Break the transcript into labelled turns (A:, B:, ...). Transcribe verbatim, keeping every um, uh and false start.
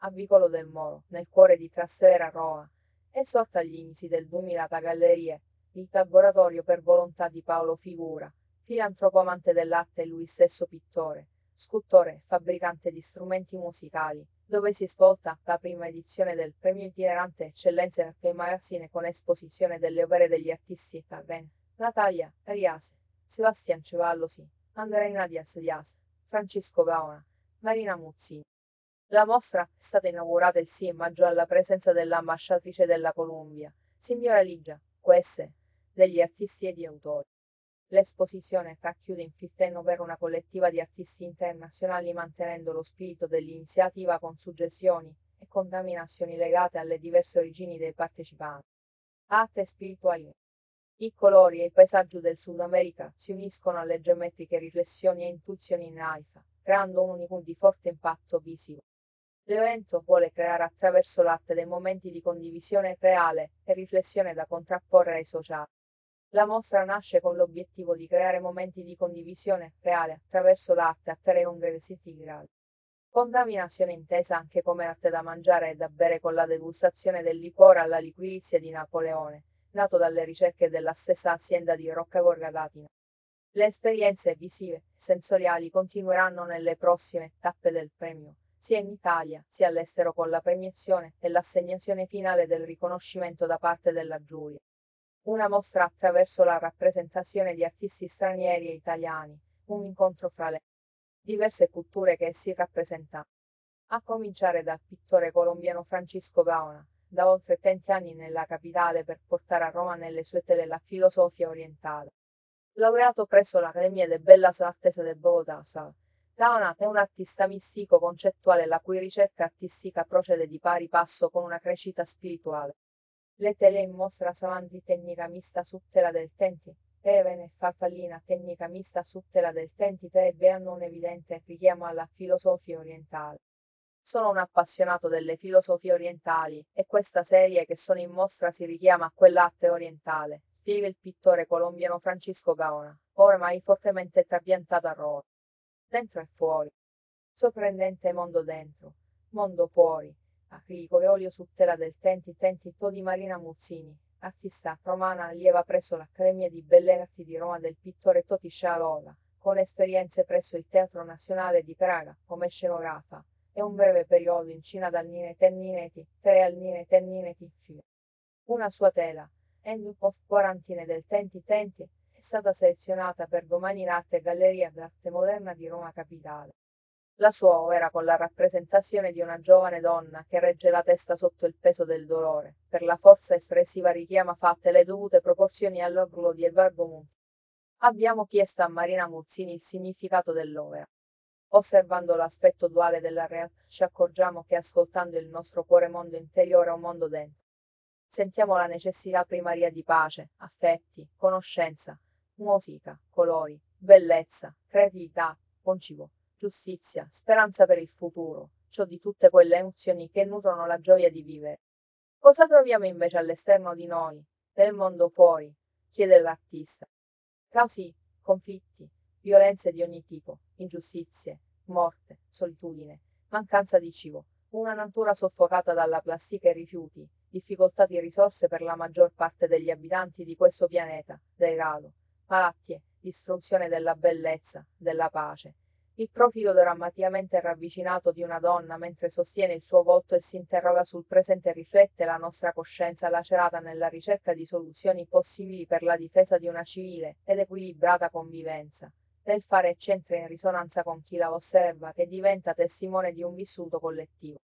A: a Vicolo del Moro, nel cuore di Trastevere a Roma. È sorta agli inizi del duemila da Gallerie, il laboratorio per volontà di Paolo Figura, filantropo amante dell'arte e lui stesso pittore, scultore e fabbricante di strumenti musicali, dove si svolta la prima edizione del Premio Itinerante Eccellenze Arte Magazine con esposizione delle opere degli artisti Carven, Natalia Riase, Sebastian Cevallosi, Andreina Diaz Diaz, Francesco Gaona, Marina Muzzini. La mostra è stata inaugurata il sei maggio alla presenza dell'ambasciatrice della Columbia, signora Ligia Quesse, degli artisti e di autori. L'esposizione racchiude in Filtenno per una collettiva di artisti internazionali mantenendo lo spirito dell'iniziativa con suggestioni e contaminazioni legate alle diverse origini dei partecipanti. Arte e spiritualità. I colori e il paesaggio del Sud America si uniscono alle geometriche riflessioni e intuizioni in Haifa, creando un unicum di forte impatto visivo. L'evento vuole creare attraverso l'arte dei momenti di condivisione reale e riflessione da contrapporre ai sociali. La mostra nasce con l'obiettivo di creare momenti di condivisione reale attraverso l'arte a tre congressi gradi. Contaminazione intesa anche come arte da mangiare e da bere con la degustazione del liquore alla liquirizia di Napoleone, nato dalle ricerche della stessa azienda di Rocca Gorgalatina. Le esperienze visive e sensoriali continueranno nelle prossime tappe del premio, sia in Italia sia all'estero con la premiazione e l'assegnazione finale del riconoscimento da parte della giuria. Una mostra attraverso la rappresentazione di artisti stranieri e italiani, un incontro fra le diverse culture che essi rappresentano. A cominciare dal pittore colombiano Francisco Gaona, da oltre trenta anni nella capitale per portare a Roma nelle sue tele la filosofia orientale. Laureato presso l'Accademia de Bellas Artes de Bogotà, Gaona è un artista mistico concettuale la cui ricerca artistica procede di pari passo con una crescita spirituale. Le tele in mostra Savanti tecnica mista su tela del Tenti, Even e Farfallina tecnica mista su tela del Tenti Tebe hanno un evidente richiamo alla filosofia orientale. Sono un appassionato delle filosofie orientali, e questa serie che sono in mostra si richiama a quell'arte orientale, spiega il pittore colombiano Francisco Gaona, ormai fortemente trapiantato a Roma. Dentro e fuori. Sorprendente mondo dentro, mondo fuori. Acrilico e olio su tela del Tenti Tenti To di Marina Muzzini, artista romana allieva presso l'Accademia di Belle Arti di Roma del pittore Toti Scialova, con esperienze presso il Teatro Nazionale di Praga come scenografa, e un breve periodo in Cina dal Nine Ten Nineti, tre al Nine Ten Nineti Film. Una sua tela, End of Quarantine del Tenti Tenti, è stata selezionata per domani in Arte e Galleria d'Arte Moderna di Roma Capitale. La sua opera con la rappresentazione di una giovane donna che regge la testa sotto il peso del dolore, per la forza espressiva richiama fatte le dovute proporzioni all'orgullo di Edvardo Munch. Abbiamo chiesto a Marina Muzzini il significato dell'opera. Osservando l'aspetto duale della realtà, ci accorgiamo che ascoltando il nostro cuore mondo interiore è un mondo dentro. Sentiamo la necessità primaria di pace, affetti, conoscenza, musica, colori, bellezza, creatività, concibo, giustizia, speranza per il futuro, ciò di tutte quelle emozioni che nutrono la gioia di vivere. Cosa troviamo invece all'esterno di noi, nel mondo fuori? Chiede l'artista. Casi, conflitti, violenze di ogni tipo, ingiustizie, morte, solitudine, mancanza di cibo, una natura soffocata dalla plastica e rifiuti, difficoltà di risorse per la maggior parte degli abitanti di questo pianeta, degrado, malattie, distruzione della bellezza, della pace. Il profilo drammaticamente ravvicinato di una donna mentre sostiene il suo volto e si interroga sul presente riflette la nostra coscienza lacerata nella ricerca di soluzioni possibili per la difesa di una civile ed equilibrata convivenza. Nel fare c'entra in risonanza con chi la osserva e diventa testimone di un vissuto collettivo.